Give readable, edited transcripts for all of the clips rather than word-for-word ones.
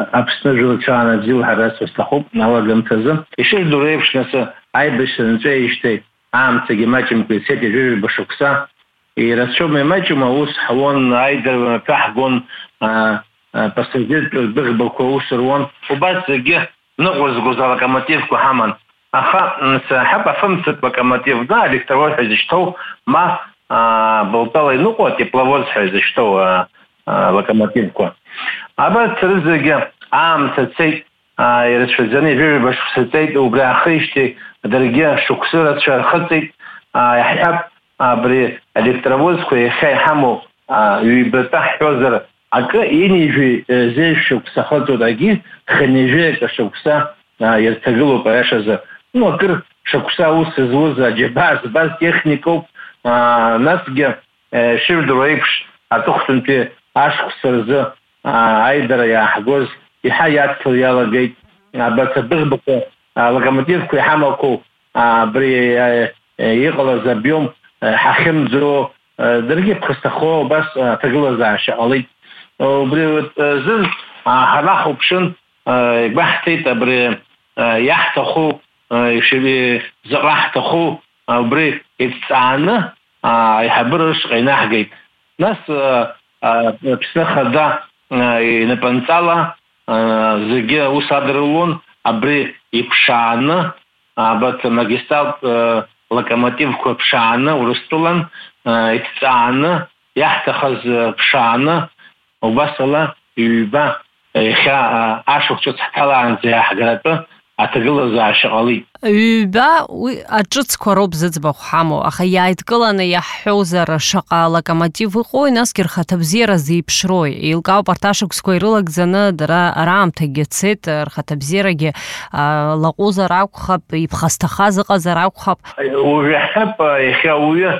Аԥсны жәлацәа бзиала сҭахуп налагамҭазы. Ишыжәдоу реиԥш нас аибашьра нҵәеижьҭеи аамҭагьы маҷымкәа ицеит ижәижәаба шықәса. Ирацәоума имаҷым аус ҳуан аидара ҳәа ҳгон пассажиртә дәыӷбақәа аус руан. Убас зегьы ныҟәызгоз алокомотивқәа ҳаман. Аха ҳап афымцатә локомотив электровоз ҳәа изышьҭоу ма Балтала иныҟәо тепловоз ҳәа изышьҭоу локомотивқәа. Абарҭ рызегьы аамҭа цеит, ирацәаӡаны ижәижәаба шықәса цеит, убри аахижьҭеи даргьы шықәсы рацәа рхыҵит. Иаҳҳәап абри электровозқәа иахьа иҳамоу ҩбатәы ҳҳәозар акы инижәи зеижә шықәса хыҵуеит, агьи хынижәи акы шықәса ирҭагылоуп аиашазы. Акыр шықәса аус зуз аџьабаа збаз техникоуп. Насгьы шыжәдыруа еиԥш аҵыхәтәантәи ашықәса рзы аидара иааҳгоз иҳа иадкыл иалагеит. Абарҭ адәыӷбақәа локомотивқәа иҳамақәоу абри иҟалаз абиом ҳахьымӡо даргьы ԥхасҭахо убас аҭагылазаашьа ҟалеит. Убри азы ҳанаҳуԥшын игәаҳҭеит абри иаҳҭаху заҟа ҳҭаху убри иҭҵааны аиҳабыра рышҟа инаҳгеит. Нас Аԥсны Ахада инапынҵала зегьы аус адырулон абри иԥшааны абарҭ магистралтә локомотивқәа ԥшааны Урыстәылан иҭҵааны иаҳҭахыз ԥшааны убас ала ҩба иахьа ашықәс ҳҭалаанӡа иааҳгаратәы аҭагылазаашьа ҟалеит. Ҩба уи аҿыцқәа роуп зыӡбахә ҳамоу, аха иааидкыланы иаҳҳәозар шаҟа локомотив ыҟоуи, насгьы рхаҭабзиара зеиԥшроуи. Еилкаауп арҭ ашықәсқәа ирылагӡаны дара раамҭагьы цеит, рхаҭабзиарагьы лаҟәызар акәхап, иԥхасҭахаз ыҟазар акәхап. Уажәаҳәап иахьа ауаҩы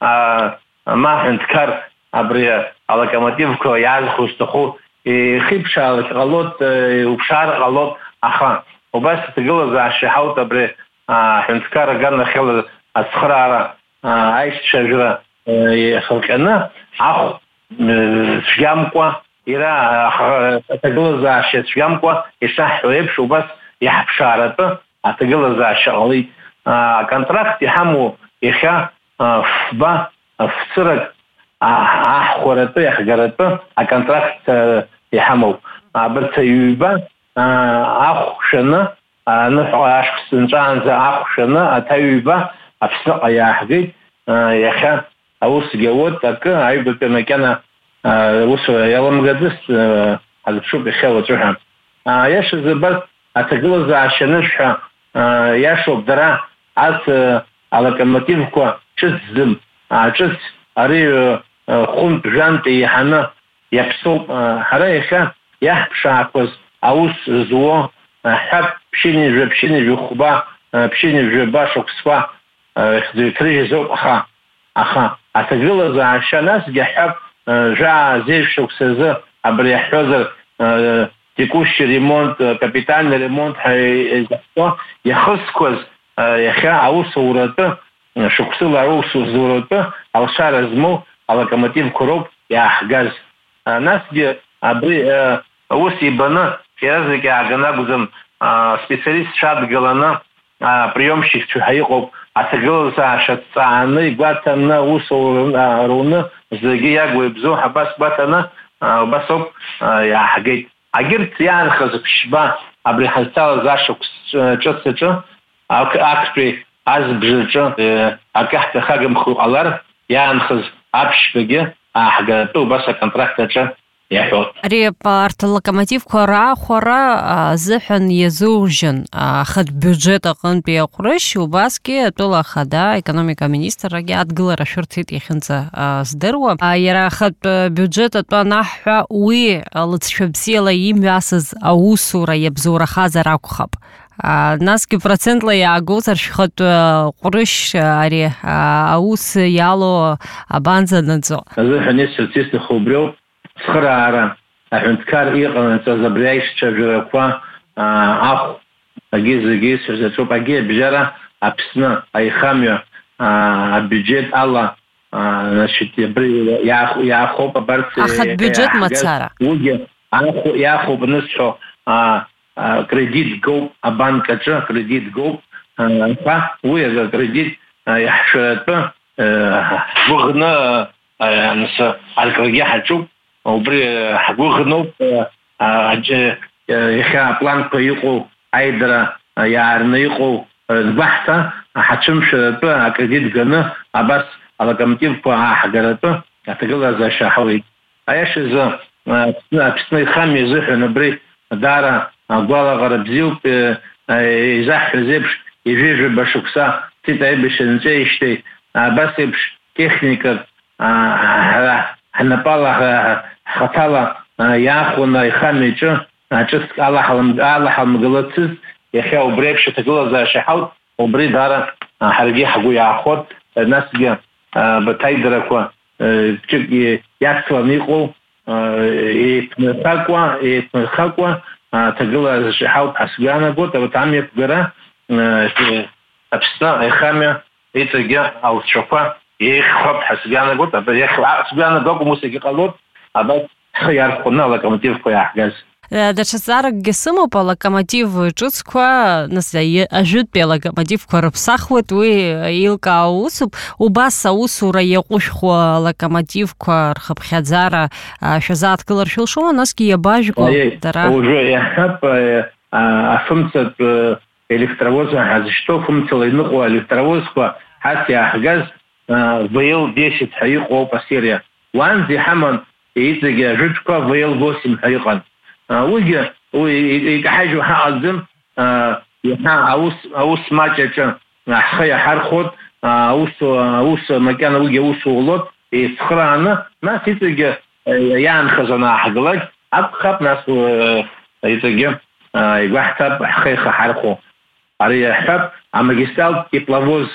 ма ҳәынҭқар абри алокомотивқәа иаазхәо зҭаху ихиԥшаалак ҟалот, иуԥшаар ҟалот, аха убас аҭагылазаашьа ҳаут абри ҳәынҭқар аганахьала ацхыраара аишьцәажәара иахылҟьаны ахә цәгьамкәа иара аҭагылазаашьа цәгьамкәа ишаҳҳәо еиԥш убас иаҳԥшааратәы аҭагылазаашьа ҟалеит. Аконтракт иҳамоу иахьа фба фцырак аҳхәаратәы иаҳгаратәы аконтракт иҳамоуп. Абарҭ ҩба ахә шаны аныҳәа ашықәс нҵәаанӡа ахә шаны аҭаҩба Аԥсныҟа иааҳгеит. Иахьа аусгьы ауит, акы аҩбатәи макьана аусура иаламгадыс ҳазыԥшуп иахьа уаҵәыҳәа. Иашаз абарҭ аҭагылазаашьа анышәҳәа иашоуп дара ас алокомотивқәа ҿыцӡам, ҿыц ари хәынтә жәантә еиҳаны иаԥсоуп. Ҳара иахьа иаҳԥшаақәаз аус зуо ҳәап ԥшьынҩажәа хәба, ԥшьынҩажәа шықәсқәа ихьӡыҩҭрыжьызоуп. Аха аҭагылазаашьа насгьы ҳәап жәаа зеижә шықәсазы абри иаҳҳәозар текущий ремонт, капитальный ремонт ҳәа изаҳҳәо иахызқәаз иахьа аусуратәы шықәсыла аусуратәы алшара змоу алокомотивқәа роуп иааҳгаз. Насгьы абри аус ибаны иаразнак иааганы акәӡам специалистцәа адгаланы приемщикцәа ҳәа иҟоуп, аҭагылазаашьа ҭҵааны игәаҭаны аусура руны зегьы иагуа ибзоу ҳабас гәаҭаны убас ауп иааҳгеит. Агьырҭ иаанхаз ԥшьба абри ҳазҭалаз ашықәс ҿыцаҿы актәи азбжаҿы акы ҳҭахагамхо ҟалар иаанхаз аԥшьбагьы ааҳгаратәы убас аконтракт аҿы иаҳәот. Ари арҭ алокомотивқәа раахәара азыҳәан иазужьын ахатә-биуџьет аҟынтәи аҟәрышь, убасгьы атәыла Ахада аекономика аминистррагьы адгылара шәырҭеит иахьынӡа здыруа. Иара ахатә-биуџьет атәы анаҳҳәа уи лыҵшәа бзиала имҩасыз аусура иабзоурахазар акәхап. Насгьы процентла иаагозар шәхатә ҟәрышь ари аус иалоу абанӡанаӡо. Азыҳәан исҳәарц исҭаху убри ауп. Цхыраара аҳәынҭқар иҟанаҵаз абри аишьцәажәарақәа ахә агьи-зегьы исҳәаз аҿоуп. Агьи абжьара Аԥсны аихамҩа абиуџьет ала абри иаахоуп абарҭ ахатә-биуџьет мацара. Уигьы иаахоуп анысҳәо كريديت جو البنك أجا كريديت جو ويا كريديت يحشرت وغنا نس الكرجية حجوب وبري وغنو يخا بلان كيقو أيدرا يارنيقو البحثة حتشمش كريديت جنا أبس على كمتيب حجرته أتقول ذا شحوي أيش إذا بسني خامي زحنا بري دارا قالا غرب زيوب يزح زبش يجيج بشوكسا تتعب بشنزيشتي بس بش تكنيكا هنبالا خطالا ياخونا يخاميجا جست الله حمغلتز يخاو بريبش تقول ذا شحوي وبري دارا حرقي حقو ياخد الناس جا بتايدركوا يكسر نيقو يتمخاكوا تقول شحاوت حسجانا قلت بتعمي بقرا أبسنا إخامة يتجا أو تشوفا يخرب حسجانا قلت أبى يخرب حسجانا قلت موسيقى قلوت أبى خيار قلنا لكمتيف كوي أحجاز Дачасарак гесыму по локомотив чуцква насяе ажут по локомотив корпсахват вы илка усуп убаса усура якушхва локомотив корхабхядзара шазат кыларшылшо наски ябажко дара уже я хап афымца электровоза хазишто фымцала инуқва электровозква хасия ахгаз ВЛ 10 хайқо по серия ванзи хаман иитеге ажутква ВЛ 8 хайқан ويجي ويحاجوا حازم يها أوس ماجة خيا حرخود أوس مكان ويجي أوس ولط يسخرانه ما تيجي يعني خزانة حقلك أبخاب ناس يتجي يقحتب خيا حرخو على حب عم يستال يبلغوز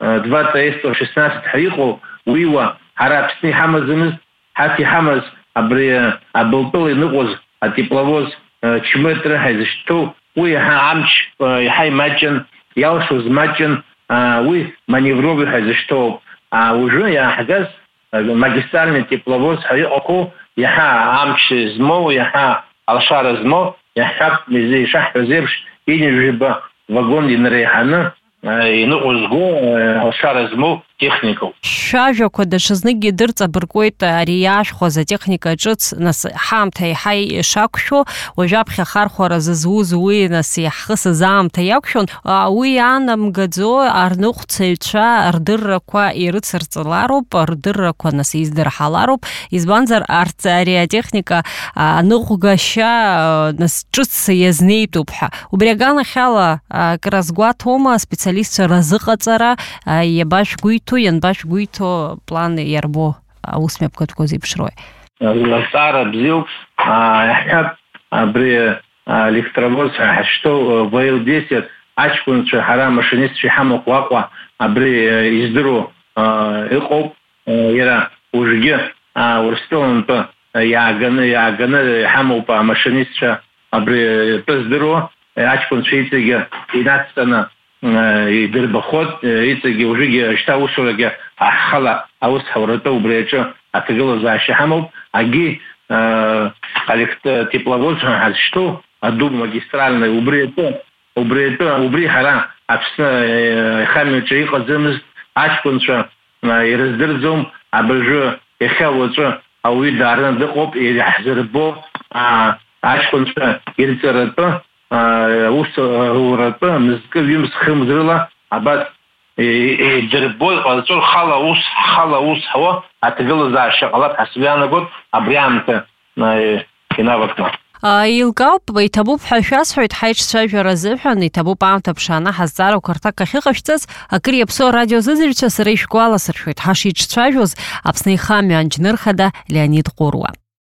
216 حقيقو ويوا حراب سني حمزمز حتى حمز أبري أبلطلي نقوز التيبلوز شمتر هذا شتو ويها عمش يحي ماجن يوشوز ماجن وي مانيفروبي هذا شتو وجو يا حجز ماجستالني تيبلوز هي أكو يها عمش زمو يها الشار زمو يحب مزي شح زيرش ينجيب وагон ينريحنا ينقزغو الشار زمو технику. Шажо кода шазныги дырца быркойта рияш хоза техника жыц нас хамта хай шакшо ожапхя хархора зазуз уи нас яхсы замта якшон уи анам гадзо арнухцелча ардырраква ирыцырцыларуп ардырраква нас издырхаларуп избанзар арцария техника нухгаша нас жыц язнейтупха убрягана хала кразгуатома специалист разыкъацара ебаш гуй янбаш гуито планы ярбо усмепкат кози пшрой. Сара бзил яхаб бри электровоз что ВЛ 10 ачкун хара машинист хама кваква бри издыру иқоп ера ужге урстон то яганы хаму по машинист бри пздыру ачкун шейтеге инатстана يدربخوت يتجي وجي اشتاو شورجا حلا اوس حورته بريچو اتغلو زاشي حمو اجي الكت тепловоз что адуб магистральный убри хара апсна хамичи qazımız açkunça يرزدرزم абжу ехавочо ауи дарна дқоп يحزربو açkunça يرزرто ورطة مزكل يوم سخم زرلا عباد دربول قالتول خلاص هوا أتقول ذا الشغلات حسبيانا قلت أبريامته كناوتنا يلقاو بيتابو بحشاس حيت حيش شجرة زبحن يتابو بعمت بشانا حزار وكرتاك خيقشتز أكري بسو راديو ززريش سريش قوالا سرشويت حشيش شجوز أبسني خامي انجنر خدا ليانيد قروة